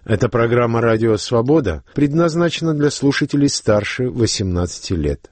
Эта программа «Радио Свобода» предназначена для слушателей старше 18 лет.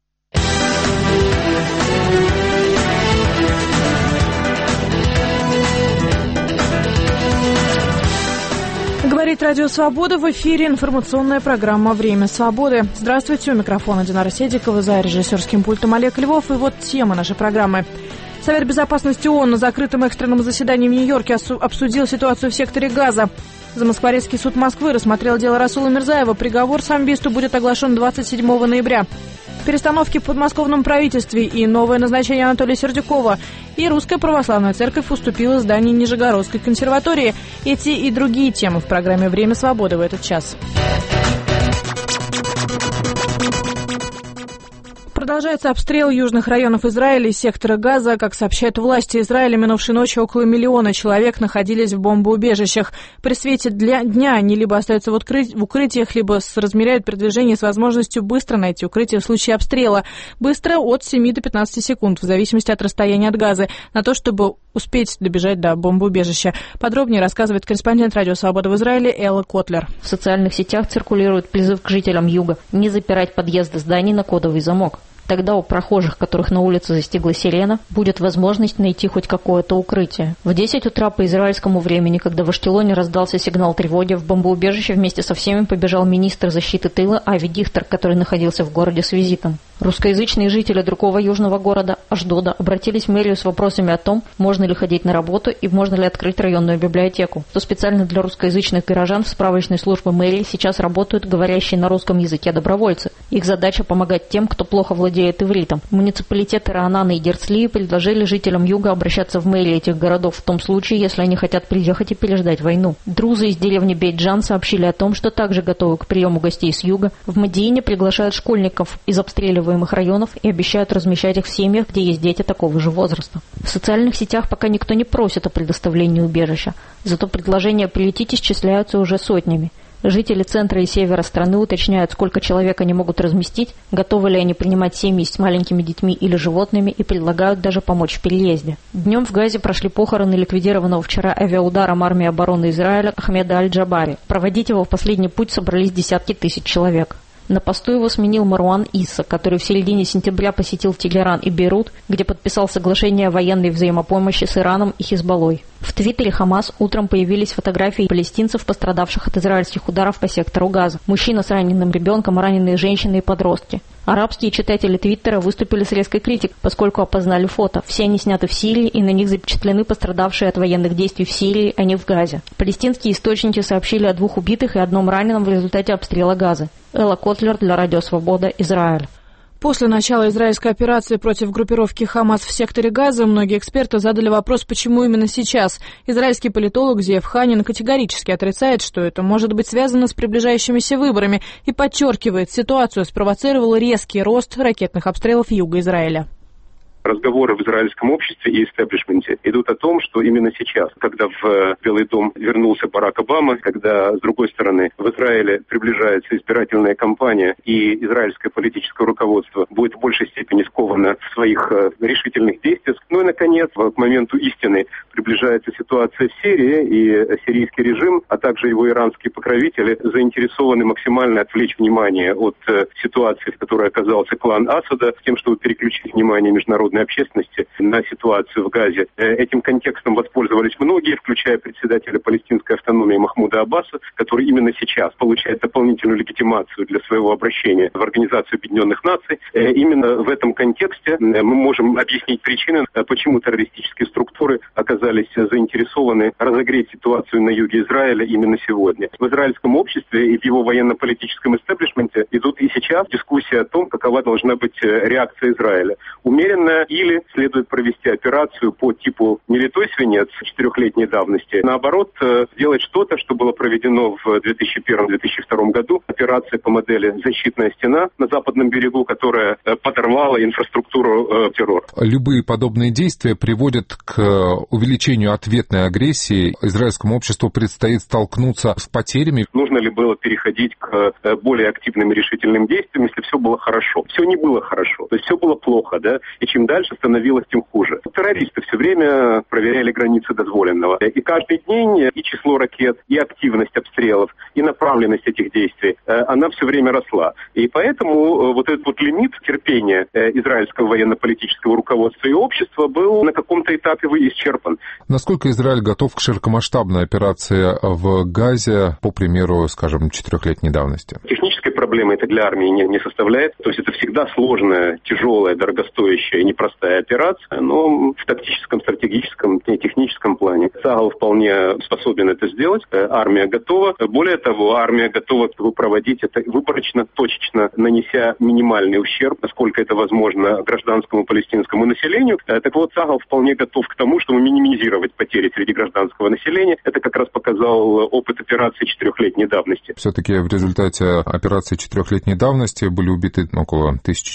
Говорит «Радио Свобода», в эфире информационная программа «Время свободы». Здравствуйте, у микрофона Динара Седикова, за режиссерским пультом Олег Львов. И вот тема нашей программы. Совет безопасности ООН на закрытом экстренном заседании в Нью-Йорке обсудил ситуацию в секторе Газа. Замоскворецкий суд Москвы рассмотрел дело Расула Мирзаева. Приговор самбисту будет оглашен 27 ноября. Перестановки в подмосковном правительстве и новое назначение Анатолия Сердюкова. И Русская Православная Церковь уступила зданию Нижегородской консерватории. Эти и другие темы в программе «Время свободы» в этот час. Продолжается обстрел южных районов Израиля и сектора Газа. Как сообщают власти Израиля, минувшей ночью около 1 миллиона человек находились в бомбоубежищах. При свете дня они либо остаются в укрытиях, либо размеряют передвижение с возможностью быстро найти укрытие в случае обстрела. Быстро от 7 до 15 секунд, в зависимости от расстояния от Газа, на то, чтобы успеть добежать до бомбоубежища. Подробнее рассказывает корреспондент «Радио Свобода» в Израиле Элла Котлер. В социальных сетях циркулирует призыв к жителям юга не запирать подъезды зданий на кодовый замок. Тогда у прохожих, которых на улице застигла сирена, будет возможность найти хоть какое-то укрытие. В 10 утра по израильскому времени, когда в Аштелоне раздался сигнал тревоги, в бомбоубежище вместе со всеми побежал министр защиты тыла Ави Дихтер, который находился в городе с визитом. Русскоязычные жители другого южного города, Ашдода, обратились в мэрию с вопросами о том, можно ли ходить на работу и можно ли открыть районную библиотеку. То специально для русскоязычных горожан в справочной службе мэрии сейчас работают говорящие на русском языке добровольцы. Их задача помогать тем, кто плохо владеет ивритом. Муниципалитеты Раанана и Герцлии предложили жителям юга обращаться в мэрии этих городов в том случае, если они хотят приехать и переждать войну. Друзы из деревни Бейт-Джан сообщили о том, что также готовы к приему гостей с юга. В Модиине приглашают школьников из обстреливаемых районов и обещают размещать их в семьях, где есть дети такого же возраста. В социальных сетях пока никто не просит о предоставлении убежища, зато предложения прилететь исчисляются уже сотнями. Жители центра и севера страны уточняют, сколько человек они могут разместить, готовы ли они принимать семьи с маленькими детьми или животными, и предлагают даже помочь в переезде. Днем в Газе прошли похороны ликвидированного вчера авиаударом армии обороны Израиля Ахмеда Аль-Джабари. Проводить его в последний путь собрались десятки тысяч человек. На посту его сменил Маруан Исса, который в середине сентября посетил Тегеран и Бейрут, где подписал соглашение о военной взаимопомощи с Ираном и Хизбаллой. В Твиттере Хамас утром появились фотографии палестинцев, пострадавших от израильских ударов по сектору Газа. Мужчина с раненым ребенком, раненые женщины и подростки. Арабские читатели Твиттера выступили с резкой критикой, поскольку опознали фото. Все они сняты в Сирии, и на них запечатлены пострадавшие от военных действий в Сирии, а не в Газе. Палестинские источники сообщили о 2 убитых и 1 раненом в результате обстрела Газа. Элла Котлер для «Радио Свобода», Израиль. После начала израильской операции против группировки «Хамас» в секторе Газа многие эксперты задали вопрос, почему именно сейчас. Израильский политолог Зиев Ханин категорически отрицает, что это может быть связано с приближающимися выборами, и подчеркивает, ситуацию спровоцировал резкий рост ракетных обстрелов юга Израиля. Разговоры в израильском обществе и истеблишменте идут о том, что именно сейчас, когда в Белый дом вернулся Барак Обама, когда, с другой стороны, в Израиле приближается избирательная кампания, и израильское политическое руководство будет в большей степени сковано в своих решительных действиях. Ну и, наконец, к моменту истины приближается ситуация в Сирии, и сирийский режим, а также его иранские покровители заинтересованы максимально отвлечь внимание от ситуации, в которой оказался клан Асада, с тем, чтобы переключить внимание международной общественности на ситуацию в Газе. Этим контекстом воспользовались многие, включая председателя палестинской автономии Махмуда Аббаса, который именно сейчас получает дополнительную легитимацию для своего обращения в Организацию Объединенных Наций. Именно в этом контексте мы можем объяснить причины, почему террористические структуры оказались заинтересованы разогреть ситуацию на юге Израиля именно сегодня. В израильском обществе и в его военно-политическом истеблишменте идут и сейчас дискуссии о том, какова должна быть реакция Израиля. Умеренная или следует провести операцию по типу «Не литой свинец» 4-летней давности. Наоборот, сделать что-то, что было проведено в 2001-2002 году. Операция по модели «Защитная стена» на западном берегу, которая подорвала инфраструктуру террора. Любые подобные действия приводят к увеличению ответной агрессии. Израильскому обществу предстоит столкнуться с потерями. Нужно ли было переходить к более активным и решительным действиям, если все было хорошо? Все не было хорошо, то есть все было плохо, да? И чем чем дальше, становилось тем хуже. Террористы все время проверяли границы дозволенного. И каждый день и число ракет, и активность обстрелов, и направленность этих действий, она все время росла. И поэтому вот этот вот лимит терпения израильского военно-политического руководства и общества был на каком-то этапе исчерпан. Насколько Израиль готов к широкомасштабной операции в Газе, по примеру, скажем, 4-летней давности? Технической проблемы это для армии не составляет. То есть это всегда сложная, тяжелая, дорогостоящая и непростая операция, но в тактическом, стратегическом и техническом плане Цагал вполне способен это сделать. Армия готова. Более того, армия готова проводить это выборочно, точечно, нанеся минимальный ущерб, насколько это возможно, гражданскому палестинскому населению. Так вот, Цагал вполне готов к тому, чтобы минимизировать потери среди гражданского населения. Это как раз показал опыт операции 4-летней давности. Все-таки в результате операции 4-летней давности были убиты около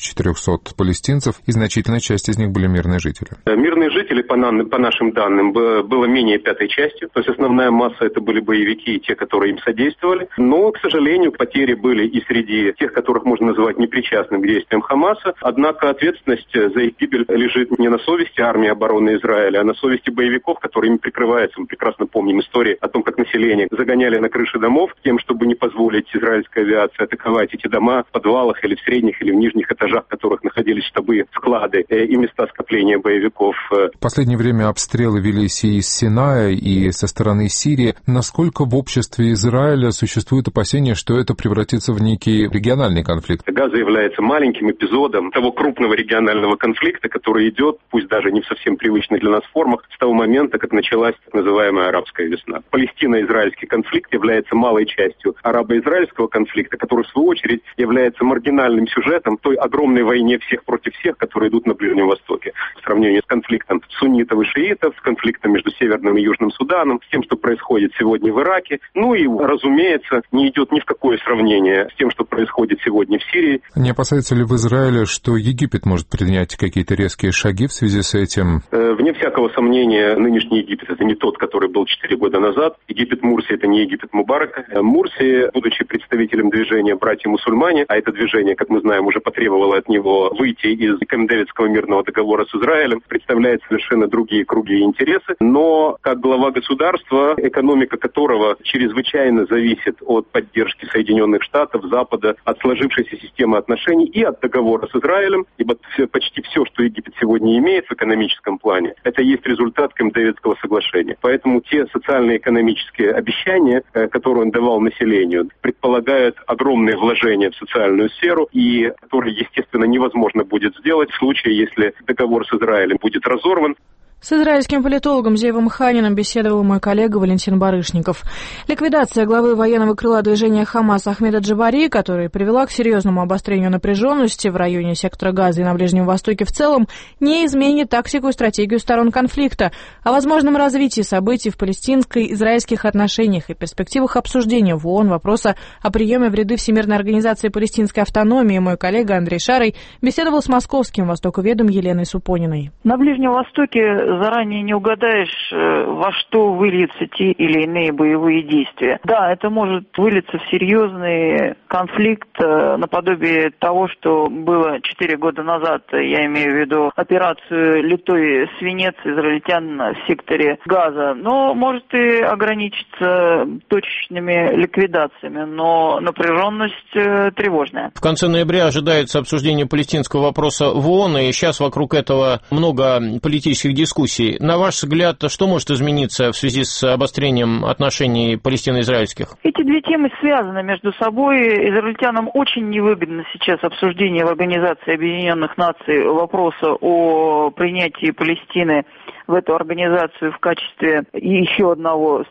1400 палестинцев, и значительная часть из них были мирные жители. Мирные жители, по нашим данным, было менее 5 части. То есть основная масса это были боевики и те, которые им содействовали. Но, к сожалению, потери были и среди тех, которых можно называть непричастным к действиям Хамаса. Однако ответственность за их гибель лежит не на совести армии обороны Израиля, а на совести боевиков, которые им прикрываются. Мы прекрасно помним истории о том, как население загоняли на крыши домов тем, чтобы не позволить израильской авиации атаковать эти дома в подвалах или в средних, или в нижних этажах, в которых находились штабы, склады и места скопления боевиков. В последнее время обстрелы велись и из Синая, и со стороны Сирии. Насколько в обществе Израиля существует опасение, что это превратится в некий региональный конфликт? Газа является маленьким эпизодом того крупного регионального конфликта, который идет, пусть даже не в совсем привычных для нас формах, с того момента, как началась так называемая арабская весна. Палестино-израильский конфликт является малой частью арабо-израильского конфликта, который, в свою очередь, является маргинальным сюжетом той огромной войне всех против всех, которые идут на Ближнем Востоке. В сравнении с конфликтом суннитов и шиитов, с конфликтом между Северным и Южным Суданом, с тем, что происходит сегодня в Ираке. Ну и, разумеется, не идет ни в какое сравнение с тем, что происходит сегодня в Сирии. Не опасается ли в Израиле, что Египет может предпринять какие-то резкие шаги в связи с этим? Вне всякого сомнения, нынешний Египет – это не тот, который был 4 года назад. Египет Мурси – это не Египет Мубарака. Мурси, будучи представителем движения «Братья-мусульмане», а это движение, как мы знаем, уже потребовало от него выйти из Кэмп-Дэвидского мирного договора с Израилем, представляет совершенно другие круги и интересы. Но как глава государства, экономика которого чрезвычайно зависит от поддержки Соединенных Штатов, Запада, от сложившейся системы отношений и от договора с Израилем, ибо почти все, что Египет сегодня имеет в экономическом плане, это есть результат Кэмп-Дэвидского соглашения. Поэтому те социально-экономические обещания, которые он давал населению, предполагают огромные вложения в социальную сферу, и которые, естественно, невозможно будет сделать в случае, если договор с Израилем будет разорван. С израильским политологом Зеевом Ханиным беседовал мой коллега Валентин Барышников. Ликвидация главы военного крыла движения Хамас Ахмеда Джабари, которая привела к серьезному обострению напряженности в районе сектора Газа и на Ближнем Востоке в целом, не изменит тактику и стратегию сторон конфликта. О возможном развитии событий в палестинско-израильских отношениях и перспективах обсуждения в ООН вопроса о приеме в ряды Всемирной организации палестинской автономии мой коллега Андрей Шарый беседовал с московским востоковедом Еленой Супониной. На Ближнем Востоке заранее не угадаешь, во что выльются те или иные боевые действия. Да, это может вылиться в серьезный конфликт наподобие того, что было 4 года назад, я имею в виду операцию «Литой свинец» израильтян в секторе Газа. Но может и ограничиться точечными ликвидациями, но напряженность тревожная. В конце ноября ожидается обсуждение палестинского вопроса в ООН, и сейчас вокруг этого много политических дискуссий. На ваш взгляд, что может измениться в связи с обострением отношений палестино-израильских? Эти две темы связаны между собой. Израильтянам очень невыгодно сейчас обсуждение в Организации Объединенных Наций вопроса о принятии Палестины в эту организацию в качестве еще одного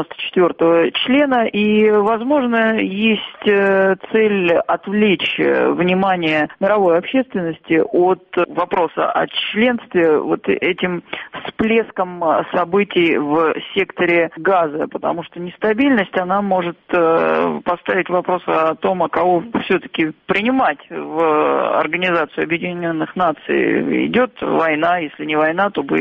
194-го члена. И, возможно, есть цель отвлечь внимание мировой общественности от вопроса о членстве вот этим всплеском событий в секторе Газа, потому что нестабильность, она может поставить вопрос о том, а кого все-таки принимать в Организацию Объединенных Наций. Идет война, если не война, то боевые действия.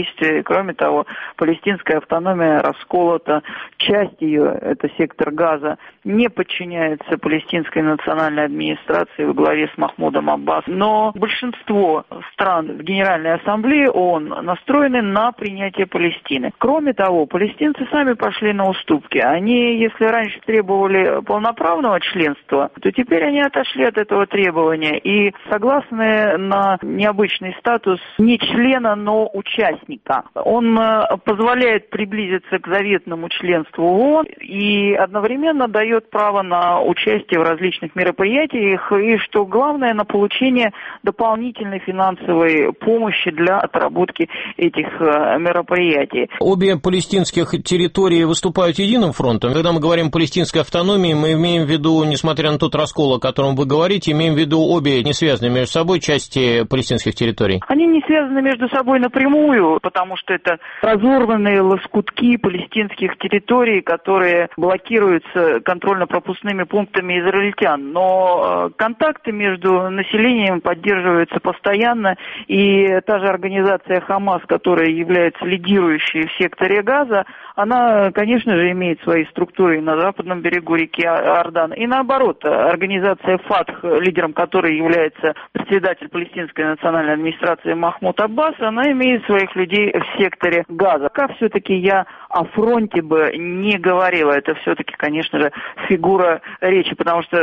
действия. Кроме того, палестинская автономия расколота, часть ее, это сектор Газа, не подчиняется палестинской национальной администрации во главе с Махмудом Аббасом. Но большинство стран в Генеральной Ассамблее ООН настроены на принятие Палестины. Кроме того, палестинцы сами пошли на уступки. Они, если раньше требовали полноправного членства, то теперь они отошли от этого требования и согласны на необычный статус не члена, но участника. Он позволяет приблизиться к заветному членству в ООН и одновременно дает право на участие в различных мероприятиях и, что главное, на получение дополнительной финансовой помощи для отработки этих мероприятий. Обе палестинских территории выступают единым фронтом. Когда мы говорим о палестинской автономии, мы имеем в виду, несмотря на тот раскол, о котором вы говорите, имеем в виду обе не связанные между собой части палестинских территорий? Они не связаны между собой напрямую, потому что это разорванные лоскутки палестинских территорий, которые блокируются контрольно-пропускными пунктами израильтян. Но контакты между населением поддерживаются постоянно, и та же организация «Хамас», которая является лидирующей в секторе Газа, она, конечно же, имеет свои структуры и на западном берегу реки Иордан. И наоборот, организация «Фатх», лидером которой является председатель палестинской национальной администрации Махмуд Аббас, она имеет своих людей в секторе Газа. Пока все-таки я о фронте бы не говорила. Это все-таки, конечно же, фигура речи, потому что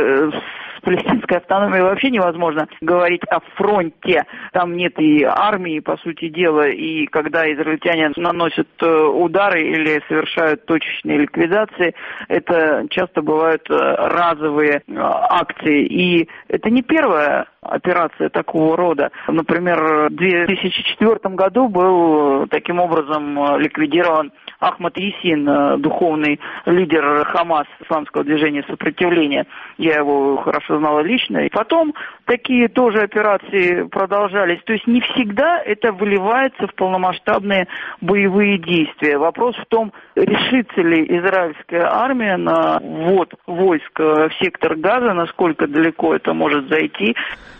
с палестинской автономией вообще невозможно говорить о фронте. Там нет и армии, по сути дела, и когда израильтяне наносят удары или совершают точечные ликвидации, это часто бывают разовые акции. И это не первая операция такого рода. Например, в 2004 году был таким образом ликвидирован Ахмад Ясин, духовный лидер Хамас, исламского движения сопротивления. Я его хорошо знала лично. И потом такие тоже операции продолжались. То есть не всегда это выливается в полномасштабные боевые действия. Вопрос в том, решится ли израильская армия на ввод войск в сектор Газа, насколько далеко это может зайти.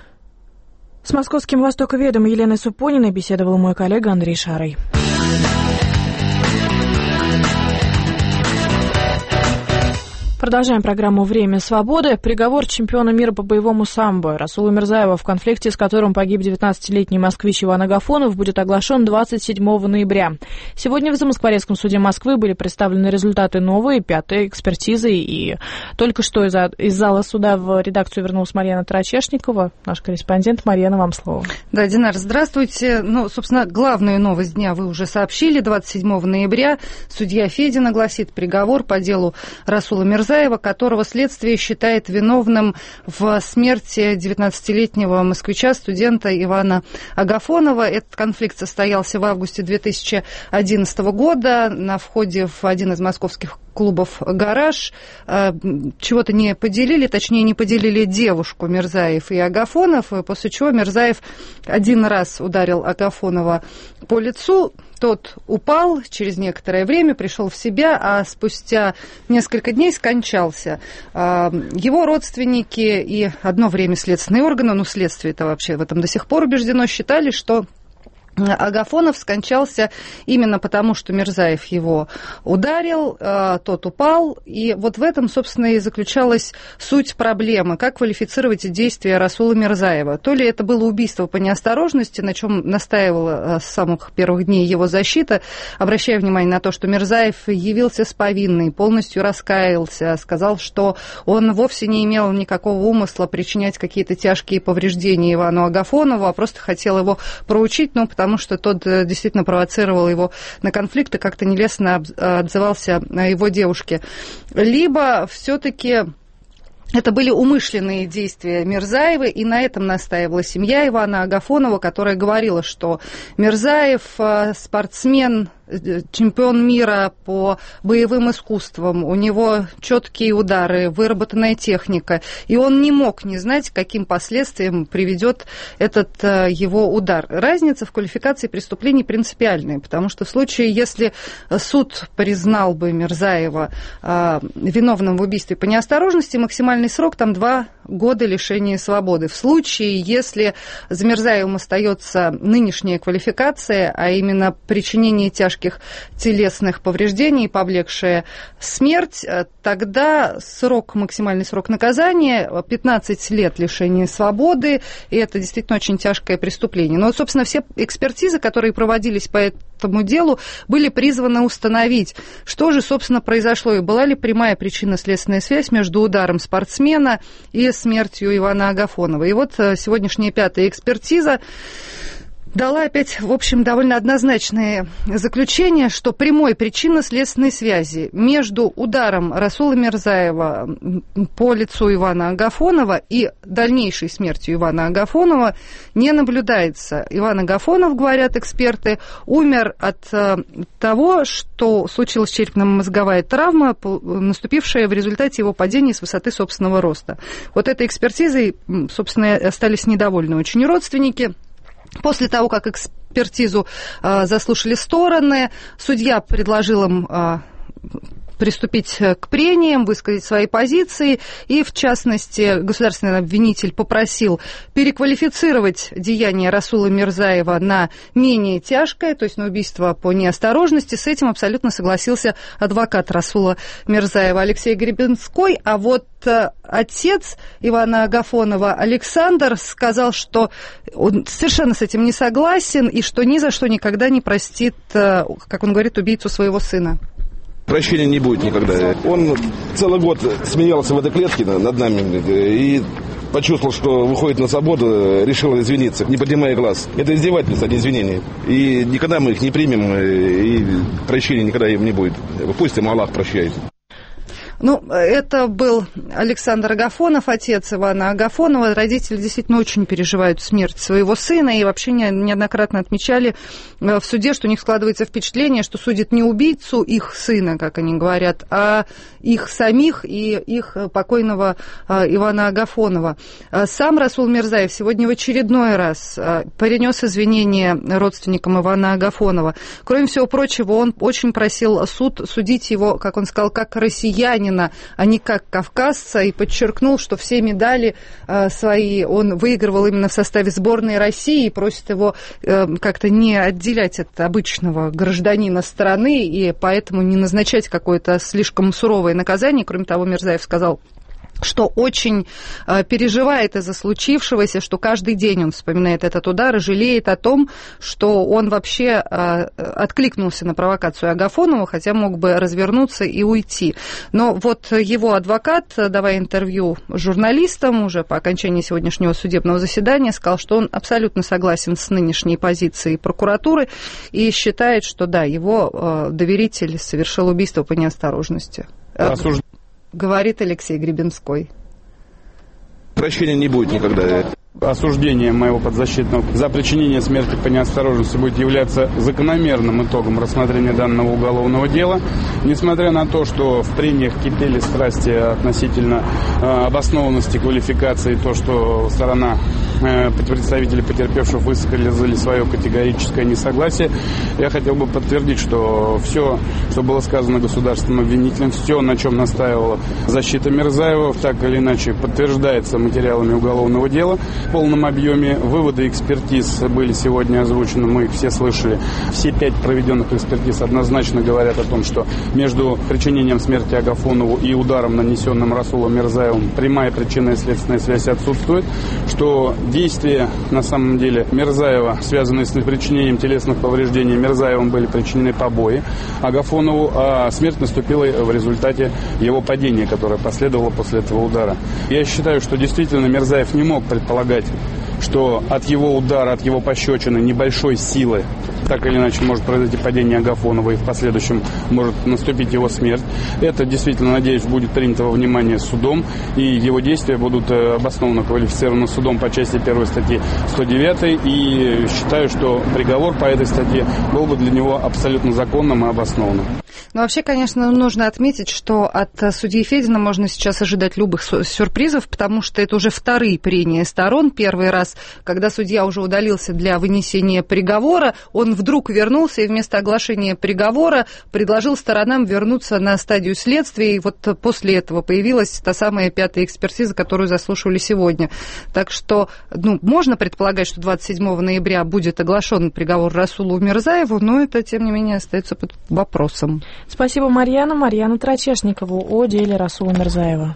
С московским востоковедом Еленой Супониной беседовал мой коллега Андрей Шарый. Продолжаем программу «Время свободы». Приговор чемпиона мира по боевому самбо Расула Мирзаева, в конфликте с которым погиб 19-летний москвич Иван Агафонов, будет оглашен 27 ноября. Сегодня в Замоскворецком суде Москвы были представлены результаты новой, 5-й экспертизы. И только что из зала суда в редакцию вернулась Марьяна Тарачешникова, наш корреспондент. Марьяна, вам слово. Да, Динар, здравствуйте. Собственно, главную новость дня вы уже сообщили. 27 ноября судья Федин огласит приговор по делу Расула Мирзаева, которого следствие считает виновным в смерти 19-летнего москвича, студента Ивана Агафонова. Этот конфликт состоялся в августе 2011 года на входе в один из московских клубов «Гараж». Чего-то не поделили, точнее, не поделили девушку Мирзаев и Агафонов, после чего Мирзаев один раз ударил Агафонова по лицу. Тот упал, через некоторое время пришел в себя, а спустя несколько дней скончался. Его родственники и одно время следственные органы, следствие-то вообще в этом до сих пор убеждено, считали, что Агафонов скончался именно потому, что Мирзаев его ударил, тот упал. И вот в этом, собственно, и заключалась суть проблемы. Как квалифицировать действия Расула Мирзаева? То ли это было убийство по неосторожности, на чем настаивала с самых первых дней его защита, обращая внимание на то, что Мирзаев явился с повинной, полностью раскаялся, сказал, что он вовсе не имел никакого умысла причинять какие-то тяжкие повреждения Ивану Агафонову, а просто хотел его проучить, потому что тот действительно провоцировал его на конфликт и как-то нелестно отзывался о его девушке. Либо все-таки это были умышленные действия Мирзаева, и на этом настаивала семья Ивана Агафонова, которая говорила, что Мирзаев спортсмен, чемпион мира по боевым искусствам, у него четкие удары, выработанная техника, и он не мог не знать, к каким последствиям приведет этот его удар. Разница в квалификации преступлений принципиальная, потому что в случае, если суд признал бы Мирзаева виновным в убийстве по неосторожности, максимальный срок там 2 года лишения свободы. В случае, если за Мирзаевым остается нынешняя квалификация, а именно причинение тяжких телесных повреждений, повлекшая смерть, тогда максимальный срок наказания 15 лет лишения свободы, и это действительно очень тяжкое преступление. Но, собственно, все экспертизы, которые проводились по этому делу, были призваны установить, что же, собственно, произошло, и была ли прямая причинно-следственная связь между ударом спортсмена и смертью Ивана Агафонова. И вот сегодняшняя 5-я экспертиза дала опять, в общем, довольно однозначное заключение, что прямой причинно-следственной связи между ударом Расула Мирзаева по лицу Ивана Агафонова и дальнейшей смертью Ивана Агафонова не наблюдается. Иван Агафонов, говорят эксперты, умер от того, что случилась черепно-мозговая травма, наступившая в результате его падения с высоты собственного роста. Вот этой экспертизой, собственно, остались недовольны очень родственники. После того, как экспертизу заслушали стороны, судья предложил им приступить к прениям, высказать свои позиции, и, в частности, государственный обвинитель попросил переквалифицировать деяние Расула Мирзаева на менее тяжкое, то есть на убийство по неосторожности. С этим абсолютно согласился адвокат Расула Мирзаева Алексей Гребенской, а вот отец Ивана Агафонова Александр сказал, что он совершенно с этим не согласен и что ни за что никогда не простит, как он говорит, убийцу своего сына. Прощения не будет никогда. Он целый год смеялся в этой клетке над нами и почувствовал, что выходит на свободу, решил извиниться, не поднимая глаз. Это издевательство, а не извинение. И никогда мы их не примем, и прощения никогда им не будет. Пусть им Аллах прощает. Ну, это был Александр Агафонов, отец Ивана Агафонова. Родители действительно очень переживают смерть своего сына и вообще неоднократно отмечали в суде, что у них складывается впечатление, что судят не убийцу их сына, как они говорят, а их самих и их покойного Ивана Агафонова. Сам Расул Мирзаев сегодня в очередной раз принес извинения родственникам Ивана Агафонова. Кроме всего прочего, он очень просил суд судить его, как он сказал, как россиянина, а не как кавказца, и подчеркнул, что все медали свои он выигрывал именно в составе сборной России, и просит его как-то не отделять от обычного гражданина страны, и поэтому не назначать какое-то слишком суровое наказание. Кроме того, Мирзаев сказал, что очень переживает из-за случившегося, что каждый день он вспоминает этот удар и жалеет о том, что он вообще откликнулся на провокацию Агафонова, хотя мог бы развернуться и уйти. Но вот его адвокат, давая интервью журналистам уже по окончании сегодняшнего судебного заседания, сказал, что он абсолютно согласен с нынешней позицией прокуратуры и считает, что да, его доверитель совершил убийство по неосторожности. Говорит Алексей Гребенской. Прощения не будет никогда. Осуждение моего подзащитного за причинение смерти по неосторожности будет являться закономерным итогом рассмотрения данного уголовного дела. Несмотря на то, что в прениях кипели страсти относительно обоснованности квалификации, то, что сторона представители потерпевших высказали свое категорическое несогласие, я хотел бы подтвердить, что все, что было сказано государственным обвинителем, все, на чем настаивала защита Мирзаева, так или иначе подтверждается материалами уголовного дела в полном объеме. Выводы экспертиз были сегодня озвучены, мы их все слышали. Все 5 проведенных экспертиз однозначно говорят о том, что между причинением смерти Агафонову и ударом, нанесенным Расулом Мирзаевым, прямая причинная следственная связь отсутствует, что действия, на самом деле, Мирзаева, связанные с причинением телесных повреждений Мирзаевым, были причинены побои Агафонову, а смерть наступила в результате его падения, которое последовало после этого удара. Я считаю, что действительно Мирзаев не мог предполагать что от его удара, от его пощечины небольшой силы так или иначе может произойти падение Агафонова и в последующем может наступить его смерть. Это действительно, надеюсь, будет принято во внимание судом, и его действия будут обоснованно квалифицированы судом по части 1 статьи 109, и считаю, что приговор по этой статье был бы для него абсолютно законным и обоснованным. Но вообще, конечно, нужно отметить, что от судьи Федина можно сейчас ожидать любых сюрпризов, потому что это уже вторые прения сторон. Первый раз, когда судья уже удалился для вынесения приговора, он вдруг вернулся и вместо оглашения приговора предложил сторонам вернуться на стадию следствия, и вот после этого появилась та самая 5-я экспертиза, которую заслушивали сегодня. Так что, можно предполагать, что 27 ноября будет оглашен приговор Расулу Мирзаеву, но это, тем не менее, остается под вопросом. Спасибо, Марьяна. Марьяна Трачешникову о деле Расула Мирзаева.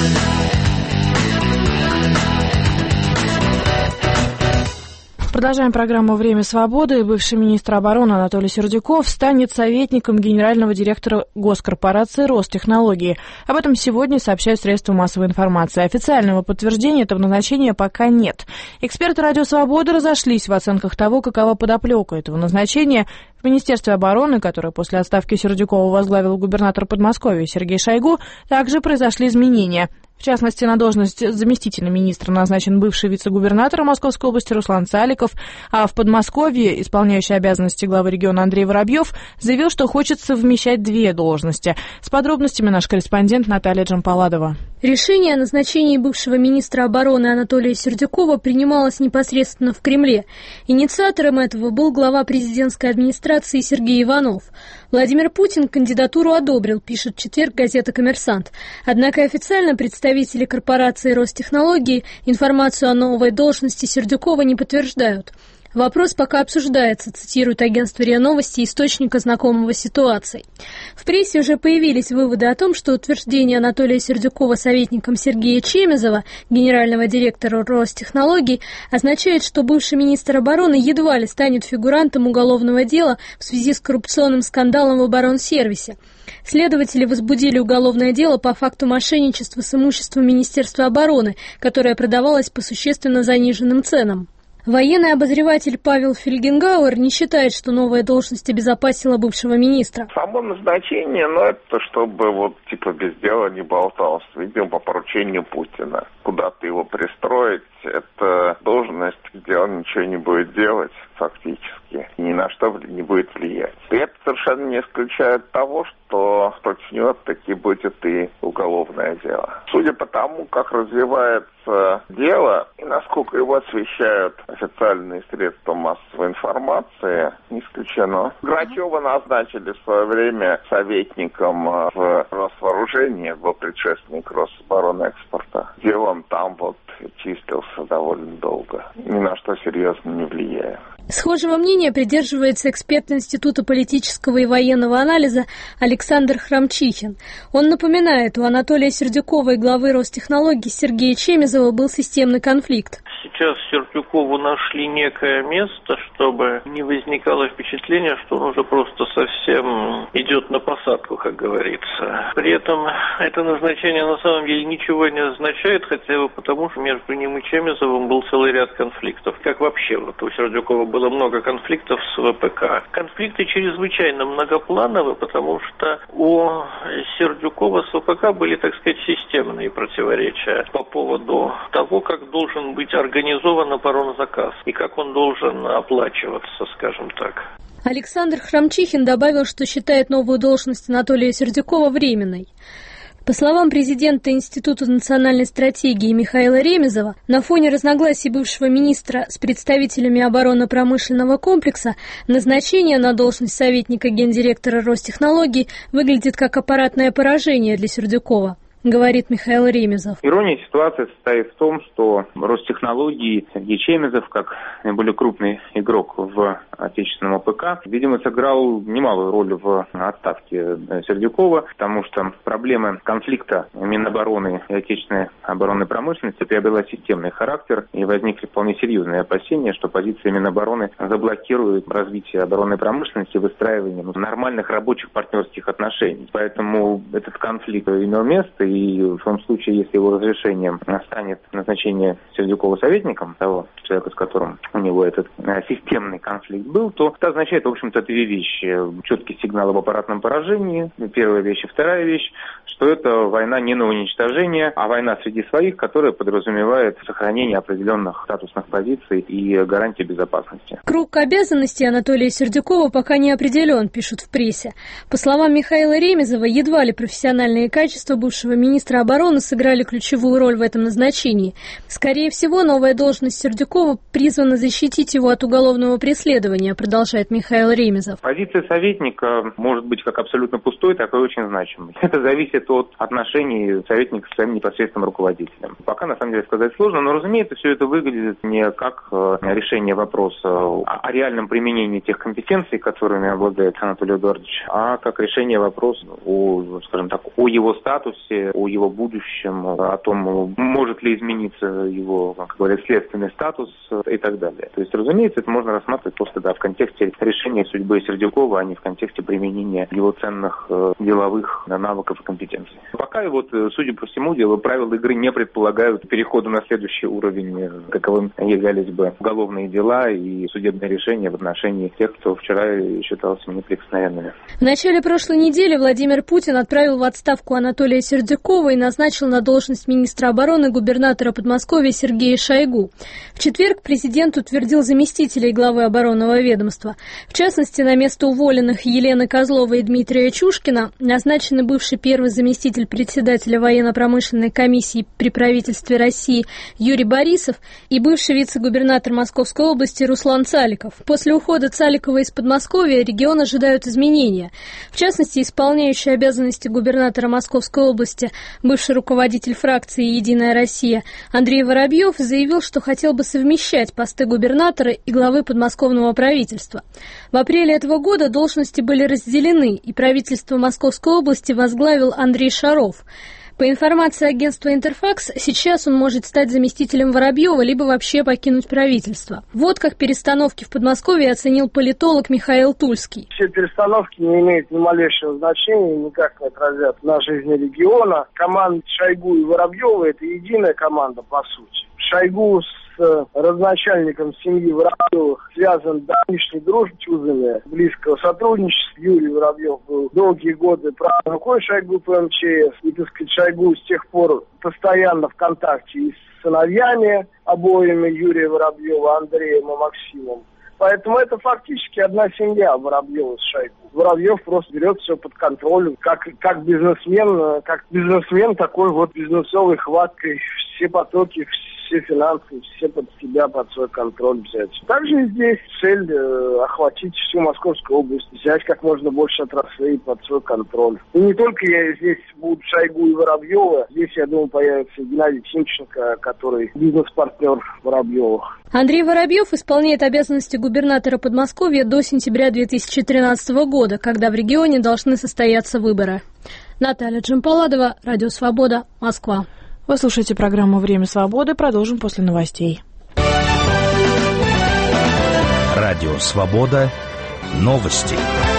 Продолжаем программу «Время свободы». Бывший министр обороны Анатолий Сердюков станет советником генерального директора госкорпорации «Ростехнологии». Об этом сегодня сообщают средства массовой информации. Официального подтверждения этого назначения пока нет. Эксперты «Радио Свобода» разошлись в оценках того, какова подоплека этого назначения. В Министерстве обороны, которое после отставки Сердюкова возглавил губернатор Подмосковья Сергей Шойгу, также произошли изменения. В частности, на должность заместителя министра назначен бывший вице-губернатор Московской области Руслан Цаликов, а в Подмосковье исполняющий обязанности главы региона Андрей Воробьев заявил, что хочет совмещать две должности. С подробностями наш корреспондент Наталья Джампаладова. Решение о назначении бывшего министра обороны Анатолия Сердюкова принималось непосредственно в Кремле. Инициатором этого был глава президентской администрации Сергей Иванов. Владимир Путин кандидатуру одобрил, пишет в четверг газета «Коммерсант». Однако официально представители корпорации «Ростехнологии» информацию о новой должности Сердюкова не подтверждают. Вопрос пока обсуждается, цитирует агентство РИА Новости источника, знакомого с ситуацией. В прессе уже появились выводы о том, что утверждение Анатолия Сердюкова советником Сергея Чемезова, генерального директора Ростехнологий, означает, что бывший министр обороны едва ли станет фигурантом уголовного дела в связи с коррупционным скандалом в оборонсервисе. Следователи возбудили уголовное дело по факту мошенничества с имуществом Министерства обороны, которое продавалось по существенно заниженным ценам. Военный обозреватель Павел Фельгенгауэр не считает, что новая должность обезопасила бывшего министра. Само назначение, это чтобы без дела не болтался, видимо, по поручению Путина. Куда-то его пристроить, это должность, где он ничего не будет делать фактически, ни на что не будет влиять. И это совершенно не исключает того, что против него таки будет и уголовное дело. Судя по тому, как развивается дело и насколько его освещают официальные средства массовой информации, не исключено. Грачева назначили в свое время советником в Росвооружении, был предшественник Рособоронэкспорта, где он там числился довольно долго, ни на что серьезно не влияя. Схожего мнения придерживается эксперт Института политического и военного анализа Александр Храмчихин. Он напоминает, у Анатолия Сердюкова и главы Ростехнологий Сергея Чемезова был системный конфликт. Сейчас Сердюкову нашли некое место, чтобы не возникало впечатления, что он уже просто совсем идет на посадку, как говорится. При этом это назначение на самом деле ничего не означает, хотя бы потому, что между ним и Чемезовым был целый ряд конфликтов. Как вообще, у Сердюкова было много конфликтов с ВПК. Конфликты чрезвычайно многоплановые, потому что у Сердюкова с ВПК были, так сказать, системные противоречия по поводу того, как должен быть организован оборонзаказ и как он должен оплачиваться, скажем так. Александр Храмчихин добавил, что считает новую должность Анатолия Сердюкова временной. По словам президента Института национальной стратегии Михаила Ремезова, на фоне разногласий бывшего министра с представителями оборонно-промышленного комплекса назначение на должность советника гендиректора Ростехнологий выглядит как аппаратное поражение для Сердюкова, говорит Михаил Ремезов. Ирония ситуации состоит в том, что Ростехнологии Сергей Чемезов, как наиболее крупный игрок в отечественном ОПК, видимо, сыграл немалую роль в отставке Сердюкова, потому что проблемы конфликта Минобороны и отечественной оборонной промышленности приобрела системный характер, и возникли вполне серьезные опасения, что позиция Минобороны заблокирует развитие оборонной промышленности, выстраивание нормальных рабочих партнерских отношений. Поэтому этот конфликт имел место, и и в том случае, если его разрешением станет назначение Сердюкова советником, того человека, с которым у него этот системный конфликт был, то это означает, в общем-то, две вещи. Четкий сигнал об аппаратном поражении, первая вещь, и вторая вещь, что это война не на уничтожение, а война среди своих, которая подразумевает сохранение определенных статусных позиций и гарантии безопасности. Круг обязанностей Анатолия Сердюкова пока не определен, пишут в прессе. По словам Михаила Ремезова, едва ли профессиональные качества бывшего министра обороны сыграли ключевую роль в этом назначении. Скорее всего, новая должность Сердюкова призвана защитить его от уголовного преследования, продолжает Михаил Ремезов. Позиция советника может быть как абсолютно пустой, так и очень значимой. Это зависит от отношений советника с своим непосредственным руководителем. Пока, на самом деле, сказать сложно, но, разумеется, все это выглядит не как решение вопроса о реальном применении тех компетенций, которыми обладает Анатолий Эдуардович, а как решение вопроса о, скажем так, о его статусе, о его будущем, о том, может ли измениться его, как говорят, следственный статус и так далее. То есть, разумеется, это можно рассматривать просто в контексте решения судьбы Сердюкова, а не в контексте применения его ценных деловых навыков и компетенций. Пока, судя по всему, правила игры не предполагают перехода на следующий уровень, каковым являлись бы уголовные дела и судебные решения в отношении тех, кто вчера считался неприкосновенными. В начале прошлой недели Владимир Путин отправил в отставку Анатолия Сердюкова и назначил на должность министра обороны губернатора Подмосковья Сергея Шойгу. В четверг президент утвердил заместителей главы оборонного ведомства. В частности, на место уволенных Елены Козловой и Дмитрия Чушкина назначены бывший первый заместитель председателя военно-промышленной комиссии при правительстве России Юрий Борисов и бывший вице-губернатор Московской области Руслан Цаликов. После ухода Цаликова из Подмосковья регион ожидают изменения. В частности, исполняющий обязанности губернатора Московской области, бывший руководитель фракции «Единая Россия» Андрей Воробьев заявил, что хотел бы совмещать посты губернатора и главы подмосковного правительства. В апреле этого года должности были разделены, и правительство Московской области возглавил Андрей Шаров. По информации агентства «Интерфакс», сейчас он может стать заместителем Воробьева, либо вообще покинуть правительство. Вот как перестановки в Подмосковье оценил политолог Михаил Тульский. Все перестановки не имеют ни малейшего значения, никак не отразят на жизни региона. Команда Шойгу и Воробьева – это единая команда, по сути. Шойгу с родоначальником семьи Воробьевых связан давнишней дружбой, близкого сотрудничества. Юрий Воробьев был долгие годы правой рукой Шойгу по МЧС. И, так сказать, Шойгу с тех пор постоянно в контакте и с сыновьями обоими, Юрия Воробьева, Андреем и Максимом. Поэтому это фактически одна семья Воробьева с Шойгу. Воробьев просто берет все под контроль, как бизнесмен такой бизнесовой хваткой, все потоки, все финансы, все под себя, под свой контроль взять. Также и здесь цель охватить всю Московскую область, взять как можно больше отраслей под свой контроль. И не только здесь будут Шойгу и Воробьева, здесь, я думаю, появится Геннадий Тимченко, который бизнес-партнер Воробьевых. Андрей Воробьев исполняет обязанности губернатора Подмосковья до сентября 2013 года, когда в регионе должны состояться выборы. Наталья Джампаладова, Радио Свобода, Москва. Вы слушаете программу «Время свободы». Продолжим после новостей. Радио Свобода. Новости.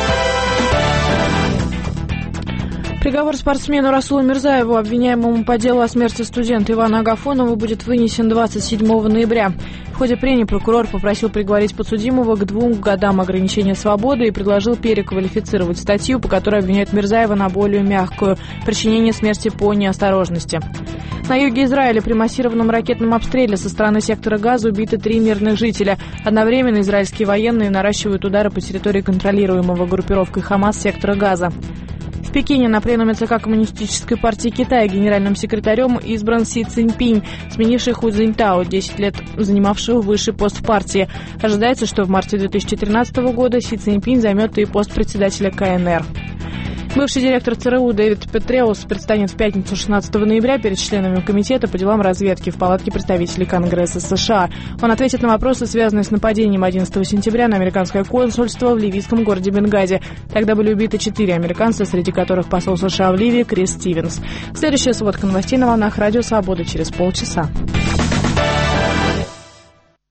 Приговор спортсмену Расулу Мирзаеву, обвиняемому по делу о смерти студента Ивана Агафонова, будет вынесен 27 ноября. В ходе прения прокурор попросил приговорить подсудимого к 2 годам ограничения свободы и предложил переквалифицировать статью, по которой обвиняют Мирзаева, на более мягкую – причинение смерти по неосторожности. На юге Израиля при массированном ракетном обстреле со стороны сектора Газа убиты 3 мирных жителя. Одновременно израильские военные наращивают удары по территории контролируемого группировкой Хамас сектора Газа. В Пекине на пленуме ЦК Коммунистической партии Китая генеральным секретарем избран Си Цзиньпинь, сменивший Ху Цзиньтао, 10 лет занимавшего высший пост в партии. Ожидается, что в марте 2013 года Си Цзиньпинь займет и пост председателя КНР. Бывший директор ЦРУ Дэвид Петреус предстанет в пятницу 16 ноября перед членами комитета по делам разведки в Палатке представителей Конгресса США. Он ответит на вопросы, связанные с нападением 11 сентября на американское консульство в ливийском городе Бенгази. Тогда были убиты 4 американца, среди которых посол США в Ливии Крис Стивенс. Следующая сводка новостей на волнах Радио Свобода через полчаса.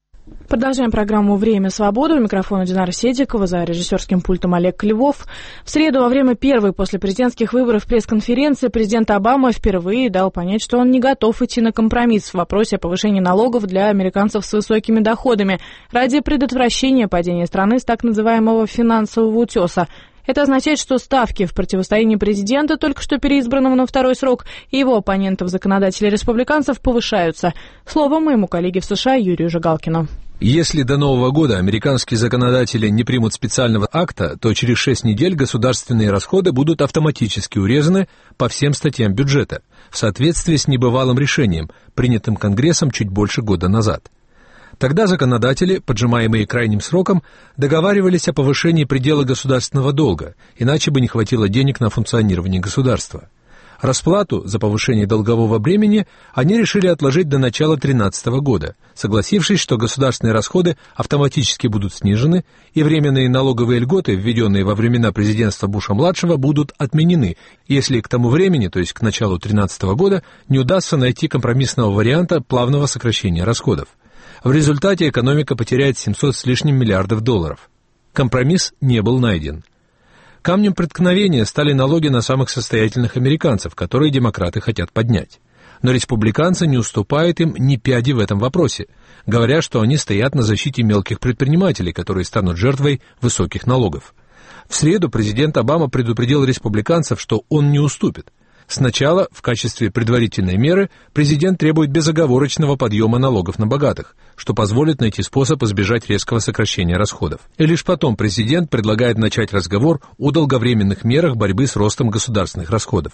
Продолжаем программу «Время свободы». У микрофона Динара Седикова, за режиссерским пультом Олег Львов. В среду во время первой после президентских выборов пресс-конференции президент Обама впервые дал понять, что он не готов идти на компромисс в вопросе о повышении налогов для американцев с высокими доходами ради предотвращения падения страны с так называемого финансового утеса. Это означает, что ставки в противостоянии президента, только что переизбранного на второй срок, и его оппонентов-законодателей-республиканцев повышаются. Слово моему коллеге в США Юрию Жигалкину. Если до Нового года американские законодатели не примут специального акта, то через 6 недель государственные расходы будут автоматически урезаны по всем статьям бюджета, в соответствии с небывалым решением, принятым Конгрессом чуть больше года назад. Тогда законодатели, поджимаемые крайним сроком, договаривались о повышении предела государственного долга, иначе бы не хватило денег на функционирование государства. Расплату за повышение долгового бремени они решили отложить до начала 2013 года, согласившись, что государственные расходы автоматически будут снижены и временные налоговые льготы, введенные во времена президентства Буша-младшего, будут отменены, если к тому времени, то есть к началу 2013 года, не удастся найти компромиссного варианта плавного сокращения расходов. В результате экономика потеряет 700 с лишним миллиардов долларов. Компромисс не был найден. Камнем преткновения стали налоги на самых состоятельных американцев, которые демократы хотят поднять. Но республиканцы не уступают им ни пяди в этом вопросе, говоря, что они стоят на защите мелких предпринимателей, которые станут жертвой высоких налогов. В среду президент Обама предупредил республиканцев, что он не уступит. Сначала, в качестве предварительной меры, президент требует безоговорочного подъема налогов на богатых, что позволит найти способ избежать резкого сокращения расходов. И лишь потом президент предлагает начать разговор о долговременных мерах борьбы с ростом государственных расходов.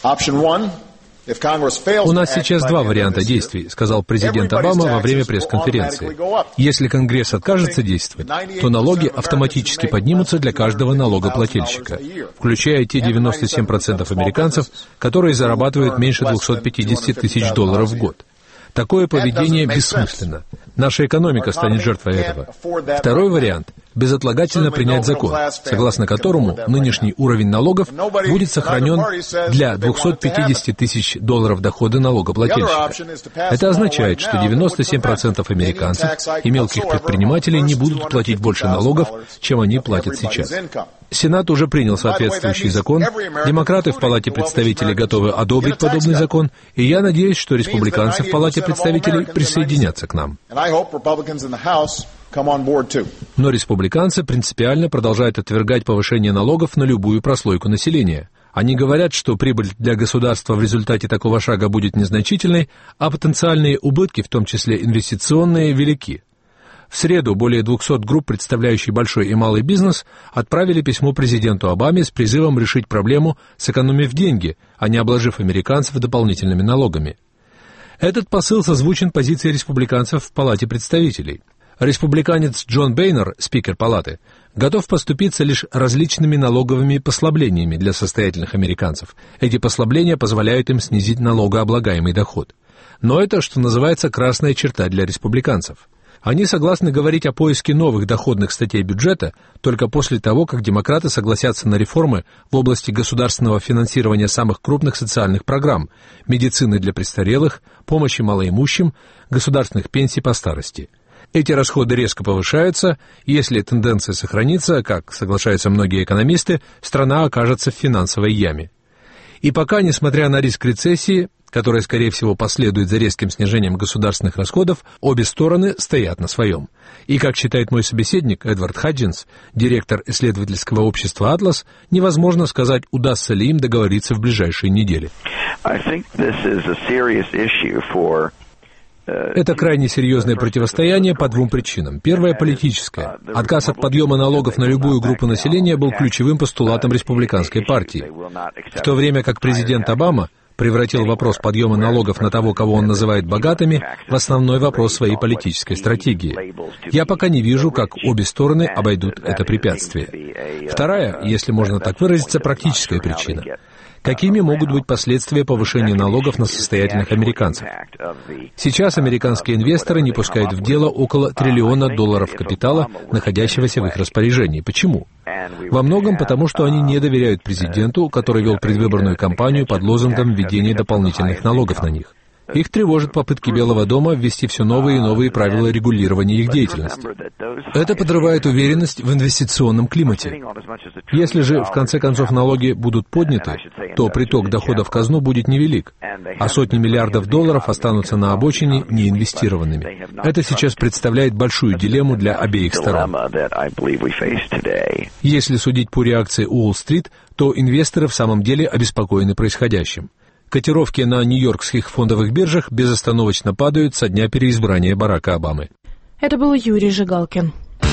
«У нас сейчас два варианта действий», — сказал президент Обама во время пресс-конференции. «Если Конгресс откажется действовать, то налоги автоматически поднимутся для каждого налогоплательщика, включая те 97% американцев, которые зарабатывают меньше 250 тысяч долларов в год. Такое поведение бессмысленно. Наша экономика станет жертвой этого. Второй вариант – безотлагательно принять закон, согласно которому нынешний уровень налогов будет сохранен для 250 тысяч долларов дохода налогоплательщика. Это означает, что 97% американцев и мелких предпринимателей не будут платить больше налогов, чем они платят сейчас. Сенат уже принял соответствующий закон, демократы в Палате представителей готовы одобрить подобный закон, и я надеюсь, что республиканцы в Палате представителей присоединятся к нам. Но республиканцы принципиально продолжают отвергать повышение налогов на любую прослойку населения. Они говорят, что прибыль для государства в результате такого шага будет незначительной, а потенциальные убытки, в том числе инвестиционные, велики. В среду более 200 групп, представляющих большой и малый бизнес, отправили письмо президенту Обаме с призывом решить проблему, сэкономив деньги, а не обложив американцев дополнительными налогами. Этот посыл созвучен позицией республиканцев в Палате представителей. Республиканец Джон Бейнер, спикер Палаты, готов поступиться лишь различными налоговыми послаблениями для состоятельных американцев. Эти послабления позволяют им снизить налогооблагаемый доход. Но это, что называется, красная черта для республиканцев. Они согласны говорить о поиске новых доходных статей бюджета только после того, как демократы согласятся на реформы в области государственного финансирования самых крупных социальных программ, медицины для престарелых, помощи малоимущим, государственных пенсий по старости. Эти расходы резко повышаются, и если тенденция сохранится, как соглашаются многие экономисты, страна окажется в финансовой яме. И пока, несмотря на риск рецессии, которая, скорее всего, последует за резким снижением государственных расходов, обе стороны стоят на своем. И, как считает мой собеседник Эдвард Хаджинс, директор исследовательского общества «Атлас», невозможно сказать, удастся ли им договориться в ближайшие недели. Это крайне серьезное противостояние по двум причинам. Первое – политическое. Отказ от подъема налогов на любую группу населения был ключевым постулатом республиканской партии. В то время как президент Обама превратил вопрос подъема налогов на того, кого он называет богатыми, в основной вопрос своей политической стратегии. Я пока не вижу, как обе стороны обойдут это препятствие. Вторая, если можно так выразиться, практическая причина. Какими могут быть последствия повышения налогов на состоятельных американцев? Сейчас американские инвесторы не пускают в дело около $1 триллиона капитала, находящегося в их распоряжении. Почему? Во многом потому, что они не доверяют президенту, который вел предвыборную кампанию под лозунгом введения дополнительных налогов на них. Их тревожат попытки Белого дома ввести все новые и новые правила регулирования их деятельности. Это подрывает уверенность в инвестиционном климате. Если же, в конце концов, налоги будут подняты, то приток доходов в казну будет невелик, а сотни миллиардов долларов останутся на обочине неинвестированными. Это сейчас представляет большую дилемму для обеих сторон. Если судить по реакции Уолл-стрит, то инвесторы в самом деле обеспокоены происходящим. Котировки на нью-йоркских фондовых биржах безостановочно падают со дня переизбрания Барака Обамы. Это был Юрий Жигалкин.